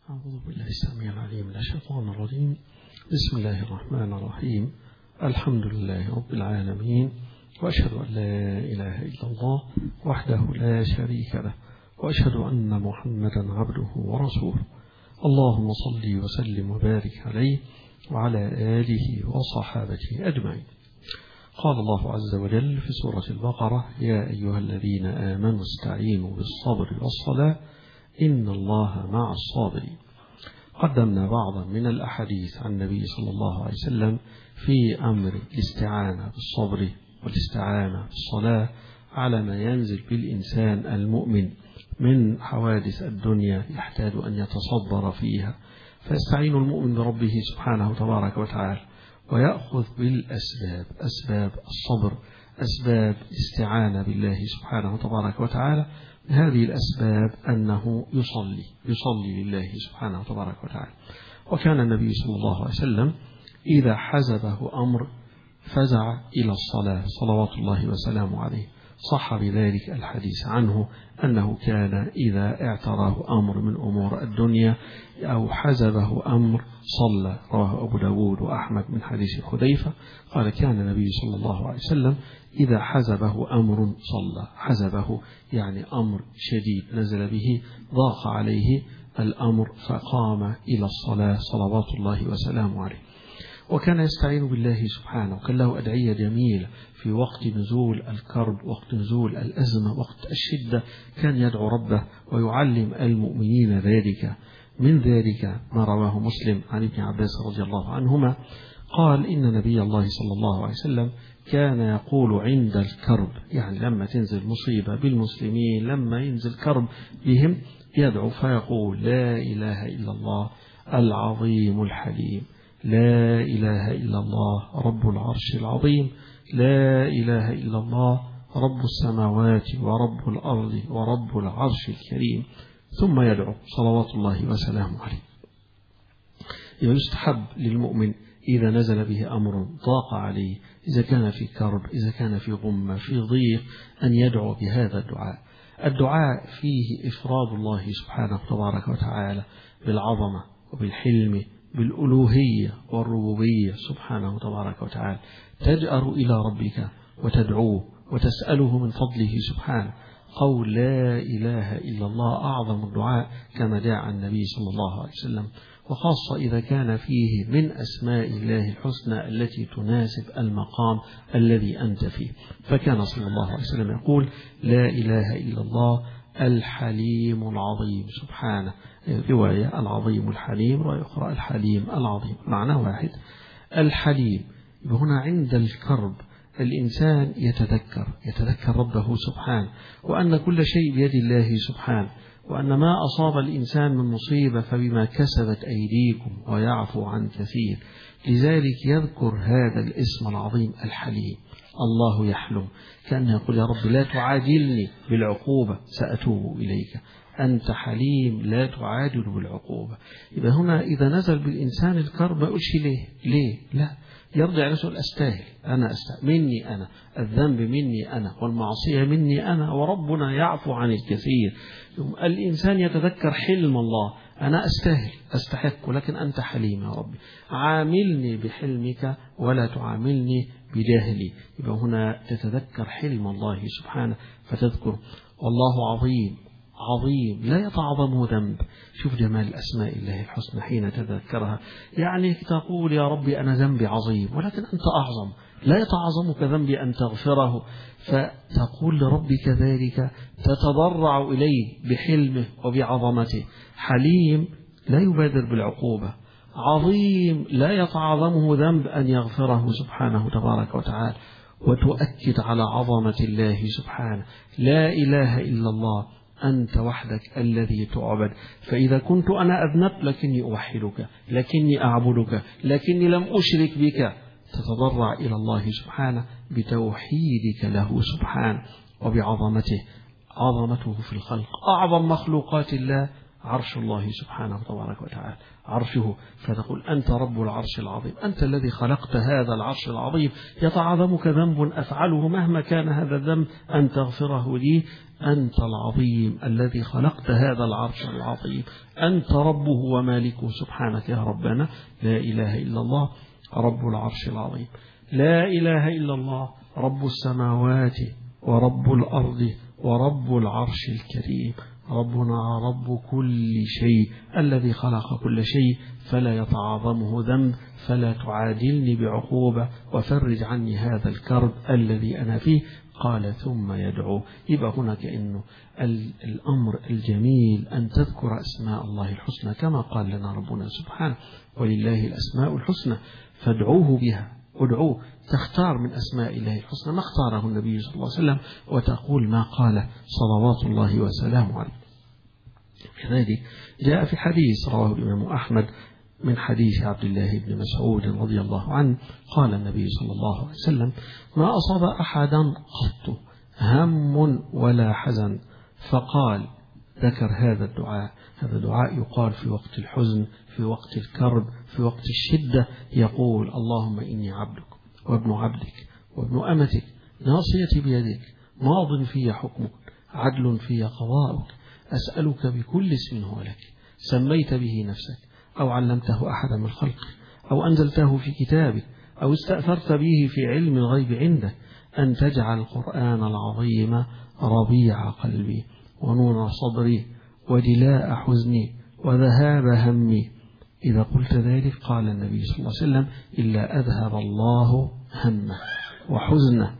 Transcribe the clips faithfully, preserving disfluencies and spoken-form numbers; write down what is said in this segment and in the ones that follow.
أعوذ بالله السميع العليم من الشيطان الرجيم. بسم الله الرحمن الرحيم. الحمد لله رب العالمين، وأشهد أن لا إله إلا الله وحده لا شريك له، وأشهد أن محمدا عبده ورسوله. اللهم صل وسلم وبارك عليه وعلى آله وصحابته أجمعين. قال الله عز وجل في سورة البقرة: يا أيها الذين آمنوا استعينوا بالصبر والصلاة إن الله مع الصابرين. قدمنا بعضا من الأحاديث عن النبي صلى الله عليه وسلم في أمر الاستعانة بالصبر والاستعانة بالصلاة على ما ينزل بالإنسان المؤمن من حوادث الدنيا يحتاج أن يتصبر فيها، فيستعين المؤمن بربه سبحانه تبارك وتعالى ويأخذ بالأسباب، أسباب الصبر، أسباب الاستعانة بالله سبحانه تبارك وتعالى. هذه الأسباب أنه يصلي يصلي لله سبحانه تبارك وتعالى. وكان النبي صلى الله عليه وسلم إذا حزبه أمر فزع إلى الصلاة صلوات الله وسلامه عليه. صح بذلك الحديث عنه أنه كان إذا اعتراه أمر من أمور الدنيا أو حزبه أمر صلى. رواه أبو داود وأحمد من حديث حذيفة قال: كان النبي صلى الله عليه وسلم إذا حزبه أمر صلى. حزبه يعني أمر شديد نزل به، ضاق عليه الأمر فقام إلى الصلاة صلوات الله وسلامه عليه. وكان يستعين بالله سبحانه، وكان له أدعية جميلة في وقت نزول الكرب، وقت نزول الأزمة، وقت الشدة، كان يدعو ربه ويعلم المؤمنين ذلك. من ذلك ما رواه مسلم عن ابن عباس رضي الله عنهما قال: إن نبي الله صلى الله عليه وسلم كان يقول عند الكرب، يعني لما تنزل مصيبة بالمسلمين، لما ينزل كرب بهم، يدعو فيقول: لا إله إلا الله العظيم الحليم، لا إله إلا الله رب العرش العظيم، لا إله إلا الله رب السماوات ورب الأرض ورب العرش الكريم. ثم يدعو صلوات الله وسلامه عليه. يستحب للمؤمن إذا نزل به أمر ضاق عليه، إذا كان في كرب، إذا كان في غمة، في ضيق، أن يدعو بهذا الدعاء. الدعاء فيه إفراد الله سبحانه تبارك وتعالى بالعظمة وبالحلم، بالألوهية والربوبية سبحانه تبارك وتعالى. تجأر إلى ربك وتدعوه وتسأله من فضله سبحانه. قول لا إله إلا الله أعظم الدعاء كما جاء عن النبي صلى الله عليه وسلم، وخاصة إذا كان فيه من أسماء الله الحسنى التي تناسب المقام الذي أنت فيه. فكان صلى الله عليه وسلم يقول: لا إله إلا الله الحليم العظيم سبحانه. رواية العظيم الحليم، رواية أخرى الحليم العظيم، معنى واحد. الحليم هنا عند الكرب الإنسان يتذكر يتذكر ربه سبحانه، وأن كل شيء بيد الله سبحانه، وأن ما أصاب الإنسان من مصيبة فبما كسبت أيديكم ويعفو عن كثير. لذلك يذكر هذا الاسم العظيم الحليم. الله يحلم، كأنه يقول: يا رب لا تعاجلني بالعقوبة، سأتوب إليك، أنت حليم لا تعاجل بالعقوبة. يبقى هنا إذا نزل بالإنسان الكرب ما يقولش ليه ليه لا، يرجع يقول: أستاهل، أنا أستاهل، مني أنا، الذنب مني أنا، والمعصية مني أنا، وربنا يعفو عن الكثير. الإنسان يتذكر حلم الله: أنا أستاهل أستحق، لكن أنت حليم يا ربي، عاملني بحلمك ولا تعاملني بجهلي. يبقى هنا تتذكر حلم الله سبحانه فتذكر. والله عظيم عظيم لا يتعظمه ذنب. شوف جمال أسماء الله الحسنى حين تذكرها، يعني تقول: يا ربي أنا ذنبي عظيم، ولكن أنت أعظم، لا يتعظمك ذنبي أن تغفره. فتقول لربك ذلك، تتضرع إليه بحلمه وبعظمته. حليم لا يبادر بالعقوبة، عظيم لا يتعظمه ذنب أن يغفره سبحانه تبارك وتعالى. وتؤكد على عظمة الله سبحانه. لا إله إلا الله أنت وحدك الذي تعبد. فإذا كنت أنا أذنبت لكني أوحدك، لكني أعبدك، لكني لم أشرك بك، تتضرع إلى الله سبحانه بتوحيدك له سبحانه وبعظمته. عظمته في الخلق، أعظم مخلوقات الله عرش الله سبحانه تبارك وتعالى عرشه، فتقول أنت رب العرش العظيم، أنت الذي خلقت هذا العرش العظيم، يتعاظمك ذنب أفعله مهما كان هذا الذنب أن تغفره لي، أنت العظيم الذي خلقت هذا العرش العظيم، أنت ربه ومالكه سبحانك يا ربنا. لا إله إلا الله رب العرش العظيم، لا إله إلا الله رب السماوات ورب الأرض ورب العرش الكريم، ربنا رب كل شيء الذي خلق كل شيء، فلا يتعاظمه ذنب، فلا تعادلني بعقوبة، وفرج عني هذا الكرب الذي أنا فيه. قال ثم يدعو. يبقى هنا كأنه الأمر الجميل أن تذكر أسماء الله الحسنى كما قال لنا ربنا سبحانه ولله الأسماء الحسنى فادعوه بها. ادعوه، تختار من أسماء الله الحسنى ما اختاره النبي صلى الله عليه وسلم وتقول ما قال صلوات الله وسلامه عليه. كذلك جاء في حديث رواه الإمام أحمد من حديث عبد الله بن مسعود رضي الله عنه قال النبي صلى الله عليه وسلم ما أصاب أحدا قط هم ولا حزن فقال، ذكر هذا الدعاء، هذا الدعاء يقال في وقت الحزن، في وقت الكرب، في وقت الشدة، يقول اللهم إني عبدك وابن عبدك وابن أمتك ناصيتي بيدك ماض في حكمك عدل في قضاؤك أسألك بكل اسم هو لك سميت به نفسك أو علمته أحدا من خلقك أو أنزلته في كتابك أو استأثرت به في علم الغيب عندك أن تجعل القرآن العظيم ربيع قلبي ونور صدري وجلاء حزني وذهاب همي. إذا قلت ذلك قال النبي صلى الله عليه وسلم إلا أذهب الله همه وحزنه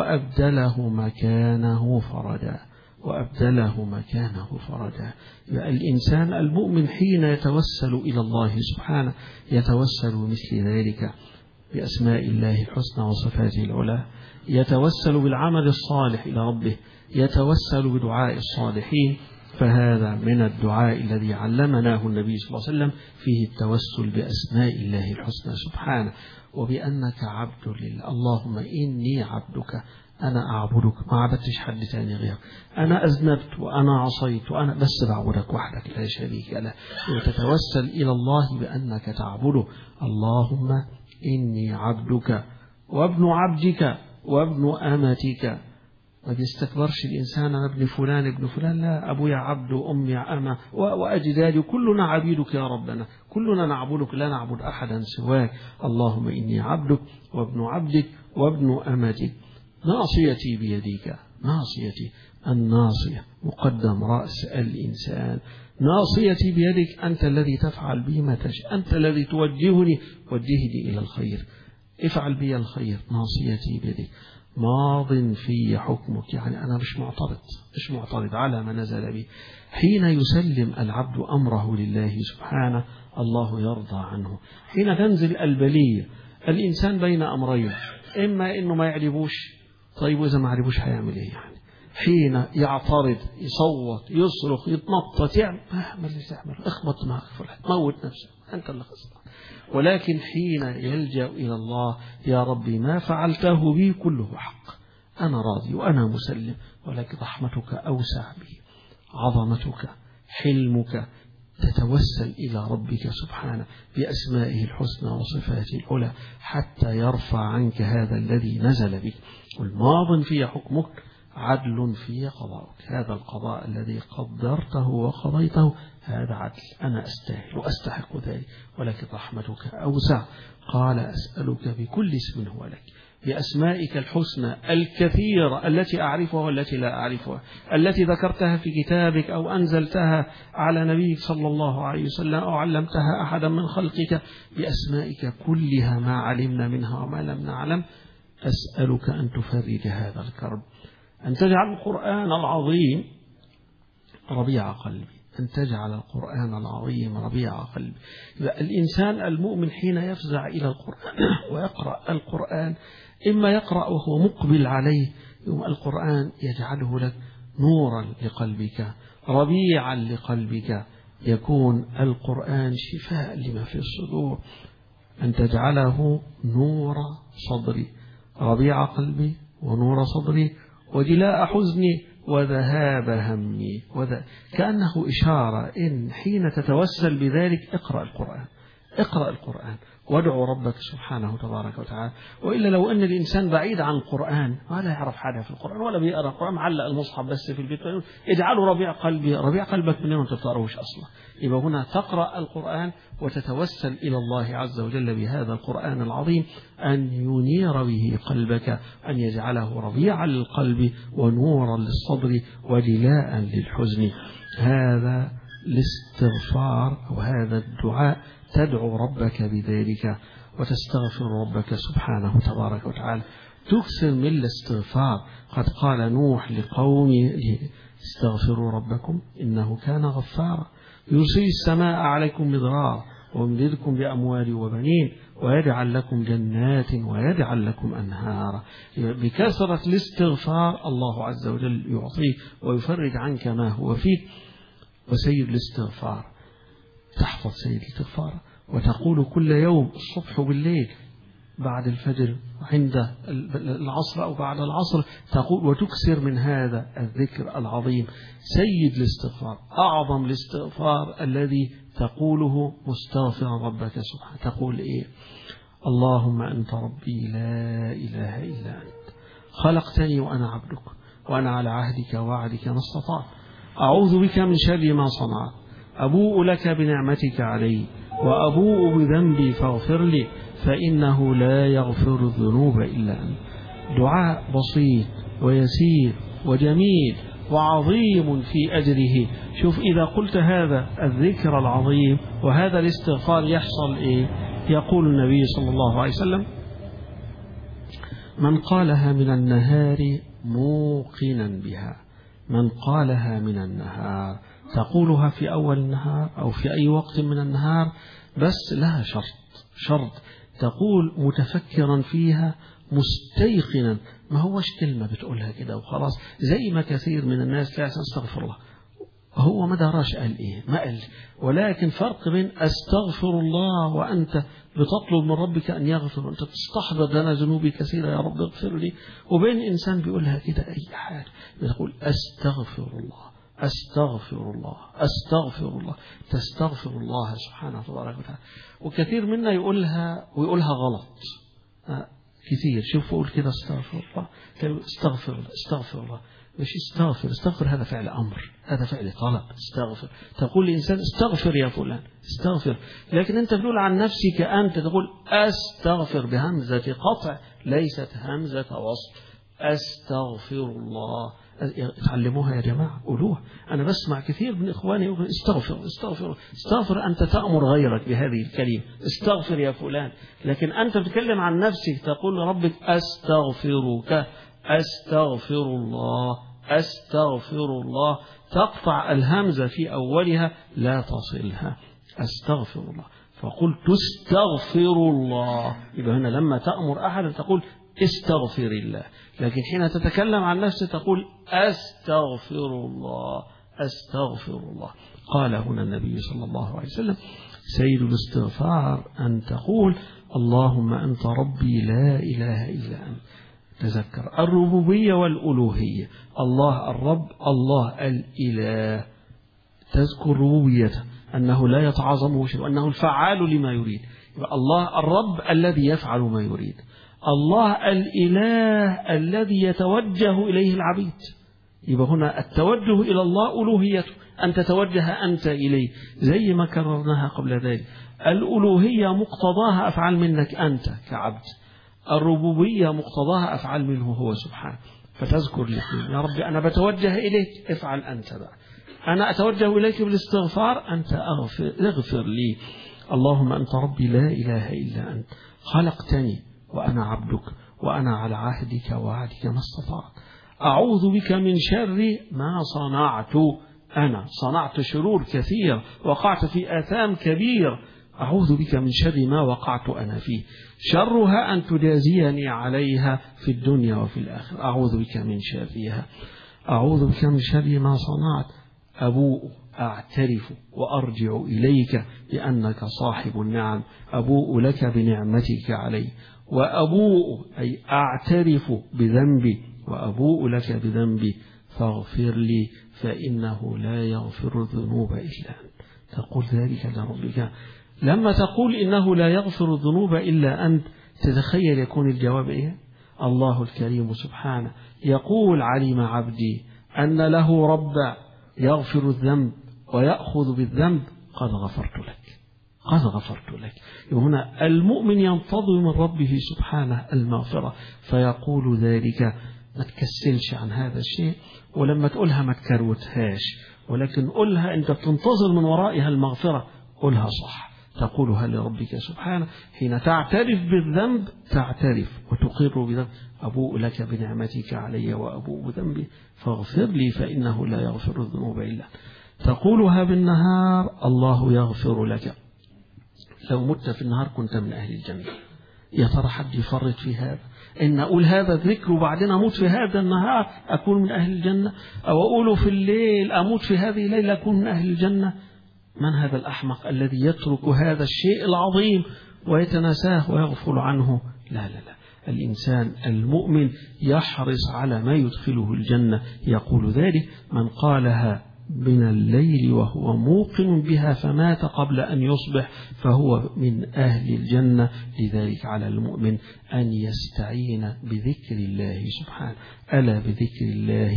وأبدله مكانه فرجا وأبدله مكانه فرجا. الإنسان المؤمن حين يتوسل إلى الله سبحانه يتوسل مثل ذلك بأسماء الله الحسنى وصفاته العلى، يتوسل بالعمل الصالح إلى ربه، يتوسل بدعاء الصالحين، فهذا من الدعاء الذي علمناه النبي صلى الله عليه وسلم فيه التوسل بأسماء الله الحسنى سبحانه وبأنك عبد لله. اللهم إني عبدك، أنا أعبدك، ما عبدتش حد تاني غيرك، أنا أذنبت وأنا عصيت وأنا بس بعبدك وحدك لا شريك له، وتتوسل إلى الله بأنك تعبده. اللهم إني عبدك وابن عبدك وابن أمتك. ما بيستكبرش الإنسان أنا ابن فلان ابن فلان، لا، أبويا عبد وأمي أمة وأجدادي كلنا عبيدك يا ربنا، كلنا نعبدك لا نعبد أحدا سواك. اللهم إني عبدك وابن عبدك وابن أمتك ناصيتي بيديك. ناصيتي، الناصية مقدم رأس الإنسان، ناصيتي بيدك، أنت الذي تفعل بي ما تشاء، أنت الذي توجهني، وجهني إلى الخير، افعل بي الخير. ناصيتي بيدك ماض في حكمك، يعني أنا مش معترض مش معترض على ما نزل به. حين يسلم العبد أمره لله سبحانه الله يرضى عنه. حين تنزل البلية الإنسان بين أمرين، إما إنه ما يعجبوش، طيب وإذا ما عجبوش هيعمل إيه يعني؟ حين يعترض يصوت يصرخ يتنطط يعمل ما اللي تعمل، اخبط معك فلان موت نفسك أنت اللي خسران. ولكن حين يلجأ إلى الله يا ربي ما فعلته بي كله حق، أنا راضي وأنا مسلم، ولكن رحمتك أوسع بي، عظمتك حلمك، تتوسل إلى ربك سبحانه بأسمائه الحسنى وصفاته العلى حتى يرفع عنك هذا الذي نزل بك. والماض في حكمك عدل في قضاءك، هذا القضاء الذي قدرته وقضيته هذا عدل، أنا أستاهل وأستحق ذلك، ولكن رحمتك أوسع. قال أسألك بكل اسم هو لك، بأسمائك الحسنى الكثيرة التي أعرفها والتي لا أعرفها، التي ذكرتها في كتابك أو أنزلتها على نبيك صلى الله عليه وسلم أو علمتها أحدا من خلقك، بأسمائك كلها ما علمنا منها وما لم نعلم. أسألك أن تفرج هذا الكرب، أن تجعل القرآن العظيم ربيع قلبي، أن تجعل القرآن العظيم ربيع قلبي. الإنسان المؤمن حين يفزع إلى القرآن ويقرأ القرآن، إما يقرأ وهو مقبل عليه، يوم القرآن يجعله لك نورا لقلبك ربيعا لقلبك، يكون القرآن شفاء لما في الصدور. أن تجعله نور صدري، ربيع قلبي ونور صدري وجلاء حزني وذهاب همي. وذ... كأنه إشارة إن حين تتوسل بذلك اقرأ القرآن، اقرأ القرآن وادعو ربك سبحانه تبارك وتعالى. وإلا لو أن الإنسان بعيد عن القرآن ولا يعرف حاجة في القرآن ولا بيقرأ القرآن، معلق المصحف بس في البيت، اجعله ربيع قلبي. ربيع قلبك من يوم أنت بتقرأوش أصلا. يبقى هنا تقرأ القرآن وتتوسل إلى الله عز وجل بهذا القرآن العظيم أن ينير به قلبك، أن يجعله ربيعا للقلب ونورا للصدر وجلاء للحزن. هذا الاستغفار أو هذا الدعاء تدعو ربك بذلك وتستغفر ربك سبحانه تبارك وتعالى. تكثر من الاستغفار. قد قال نوح لقومه استغفروا ربكم إنه كان غفارا يرسل السماء عليكم مدرارا ويمددكم بأموال وبنين ويجعل لكم جنات ويجعل لكم أنهارا. بكثرة الاستغفار الله عز وجل يعطيك ويفرج عنك ما هو فيك. وسيد الاستغفار تحفظ سيد الاستغفار وتقول كل يوم الصبح وبالليل بعد الفجر عند العصر أو بعد العصر تقول وتكثر من هذا الذكر العظيم. سيد الاستغفار أعظم الاستغفار الذي تقوله مستغفرا ربك سبحانه. تقول إيه؟ اللهم أنت ربي لا إله إلا أنت خلقتني وأنا عبدك وأنا على عهدك ووعدك ما استطعت أعوذ بك من شر ما صنعت أبوء لك بنعمتك علي وأبوء بذنبي فاغفر لي فإنه لا يغفر الذنوب إلا أنت. دعاء بسيط ويسير وجميل وعظيم في أجره. شوف إذا قلت هذا الذكر العظيم وهذا الاستغفار يحصل إيه؟ يقول النبي صلى الله عليه وسلم من قالها من النهار موقنا بها، من قالها من النهار، تقولها في أول النهار أو في أي وقت من النهار، بس لها شرط شرط تقول متفكرا فيها مستيقنا، ما هوش كلمة بتقولها كده وخلاص زي ما كثير من الناس لا استغفر الله هو ما دراش قال إيه ما قال. ولكن فرق بين أستغفر الله وأنت بتطلب من ربك أن يغفر وأنت تستحضر لنا ذنوبي كثيرة يا رب اغفر لي، وبين إنسان بيقولها كده أي حاجة بتقول أستغفر الله أستغفر الله أستغفر الله، تستغفر الله سبحانه وتعالى. وكثير منا يقولها ويقولها غلط آه كثير. شوف قول كده استغفر الله، استغفر الله استغفر الله، مش استغفر. استغفر هذا فعل أمر، هذا فعل طلب. استغفر تقول لإنسان استغفر يا فلان استغفر، لكن أنت تقول عن نفسك أنت تقول أستغفر بهمزة قطع ليست همزة وصل. أستغفر الله. تعلموها يا جماعة قولوها. أنا بسمع كثير من إخواني يقول استغفر استغفر استغفر. أنت تأمر غيرك بهذه الكلمة استغفر يا فلان، لكن أنت تتكلم عن نفسك تقول لربك أستغفرك أستغفر الله أستغفر الله، تقطع الهمزة في أولها لا تصلها. أستغفر الله فقلت استغفر الله. يبقى هنا لما تأمر أحد تقول استغفر الله، لكن حين تتكلم عن نفسك تقول أستغفر الله أستغفر الله. قال هنا النبي صلى الله عليه وسلم سيد الاستغفار أن تقول اللهم أنت ربي لا إله إلا أنت. تذكر الربوبية والألوهية، الله الرب الله الإله، تذكر ربوبيته أنه لا يتعاظمه شيء وأنه الفعال لما يريد. يبقى الله الرب الذي يفعل ما يريد، الله الإله الذي يتوجه إليه العبيد. يبقى هنا التوجه إلى الله ألوهيته، أن تتوجه أنت إليه زي ما كررناها قبل ذلك. الألوهية مقتضاها أفعال منك أنت كعبد، الربوبية مقتضاها أفعال منه هو سبحانه. فتذكر الاثنين، يا رب أنا بتوجه إليك افعل أنت بقى، أنا أتوجه إليك بالاستغفار أنت أغفر, اغفر لي. اللهم أنت ربي لا إله إلا أنت خلقتني وأنا عبدك وأنا على عهدك ووعدك ما استطعت أعوذ بك من شر ما صنعت. أنا صنعت شرور كثير وقعت في آثام كبير، أعوذ بك من شر ما وقعت أنا فيه، شرها أن تجازيني عليها في الدنيا وفي الآخرة، أعوذ بك من شرها. أعوذ بك من شر ما صنعت أبوء أعترف وأرجع إليك بأنك صاحب النعم، أبوء لك بنعمتك علي وأبوء أي أعترف بذنبي وأبوء لك بذنبي فاغفر لي فإنه لا يغفر الذنوب إلا أنت. تقول ذلك لربك. لما تقول إنه لا يغفر الذنوب إلا أنت، تتخيل يكون الجواب إيه؟ الله الكريم سبحانه يقول: علم عبدي أن له ربا يغفر الذنب ويأخذ بالذنب، قد غفرت لك، قد غفرت لك. وهنا المؤمن ينتظر من ربه سبحانه المغفرة، فيقول ذلك. ما تكسلش عن هذا الشيء، ولما تقولها ما تكروتهاش، ولكن قولها أنت بتنتظر من ورائها المغفرة، قولها صح، تقولها لربك سبحانه. حين تعترف بالذنب تعترف وتقر بذنب: أبوء لك بنعمتك علي وأبوء بذنبي فاغفر لي فإنه لا يغفر الذنوب إلا. تقولها بالنهار: الله يغفر لك. لو مت في النهار كنت من أهل الجنة. يا ترى حد يفرط في هذا؟ إن أقول هذا الذكر وبعدين أموت في هذا النهار أكون من أهل الجنة، أو أقوله في الليل أموت في هذه الليلة أكون من أهل الجنة؟ من هذا الأحمق الذي يترك هذا الشيء العظيم ويتناساه ويغفل عنه؟ لا لا لا، الإنسان المؤمن يحرص على ما يدخله الجنة. يقول ذلك: من قالها من الليل وهو موقن بها فمات قبل أن يصبح فهو من أهل الجنة. لذلك على المؤمن أن يستعين بذكر الله سبحانه. ألا بذكر الله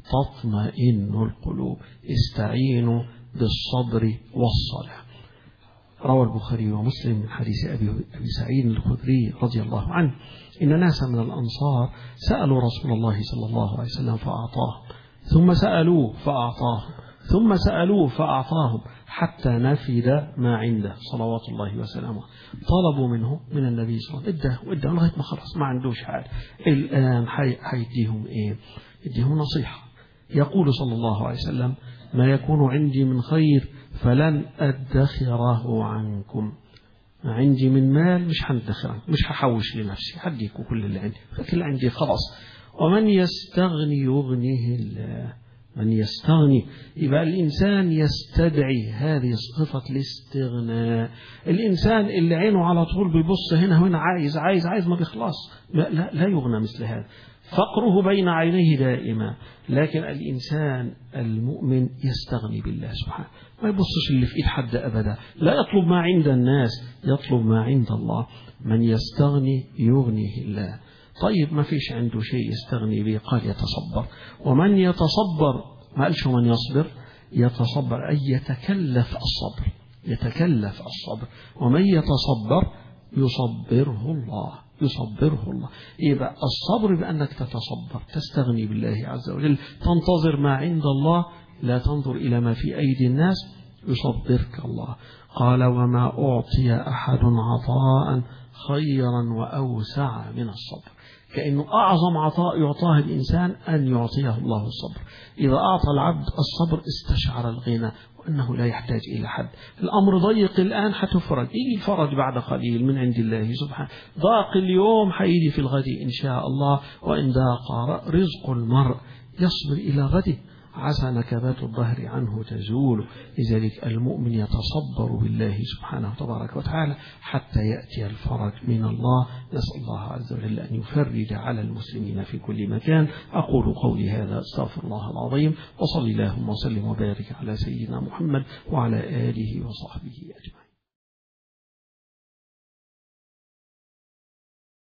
تطمئن القلوب. استعينوا بالصبر والصلاة. روى البخاري ومسلم من حديث أبي, أبي سعيد الخدري رضي الله عنه: إن ناسا من الأنصار سألوا رسول الله صلى الله عليه وسلم فأعطاهم، ثم سألوه فأعطاهم، ثم سألوه فأعطاهم، حتى نفد ما عنده صلوات الله وسلامه. طلبوا منه من النبي صلى الله عليه وسلم: اداه واداه لغاية ما خلص ما عندوش حاجة، الآن حيديهم إيه؟ يديهم نصيحة. يقول صلى الله عليه وسلم: ما يكون عندي من خير فلن أدخره عنكم. ما عندي من مال مش هندخره، مش هحوش لنفسي، هديكوا كل اللي عندي، لكن اللي عندي خلاص. ومن يستغني يغنيه الله. من يستغني، يبقى الإنسان يستدعي هذه صفة الاستغناء. الإنسان اللي عينه على طول بيبص هنا وهنا، عايز عايز عايز ما بيخلص، لا, لا, لا يغنى مثل هذا. فقره بين عينيه دائما. لكن الإنسان المؤمن يستغني بالله سبحانه، ما يبصش اللي في إيد حد أبدا، لا يطلب ما عند الناس، يطلب ما عند الله. من يستغني يغنيه الله. طيب ما فيش عنده شيء يستغني به، قال يتصبر. ومن يتصبر، ما قالش من يصبر، يتصبر أي يتكلف الصبر، يتكلف الصبر. ومن يتصبر يصبره الله، يصبره الله. يبقى الصبر بأنك تتصبر، تستغني بالله عز وجل، تنتظر ما عند الله، لا تنظر إلى ما في أيدي الناس، يصبرك الله. قال: وما أعطي أحد عطاء خيرا وأوسع من الصبر. كأنه أعظم عطاء يعطاه الإنسان أن يعطيه الله الصبر. إذا أعطى العبد الصبر استشعر الغنى وأنه لا يحتاج إلى حد. الأمر ضيق الآن، حتفرج، يجي الفرج بعد قليل من عند الله سبحانه. ضاق اليوم، حيجي في الغد إن شاء الله. وإن ضاق رزق المرء يصبر إلى غده، عسى نكبات الظهر عنه تزول. لذلك المؤمن يتصبر بالله سبحانه تبارك وتعالى حتى يأتي الفرج من الله. نسأل الله عز وجل أن يفرج على المسلمين في كل مكان. أقول قولي هذا، استغفر الله العظيم، وصلي اللهم وسلم وبارك على سيدنا محمد وعلى آله وصحبه أجمعين.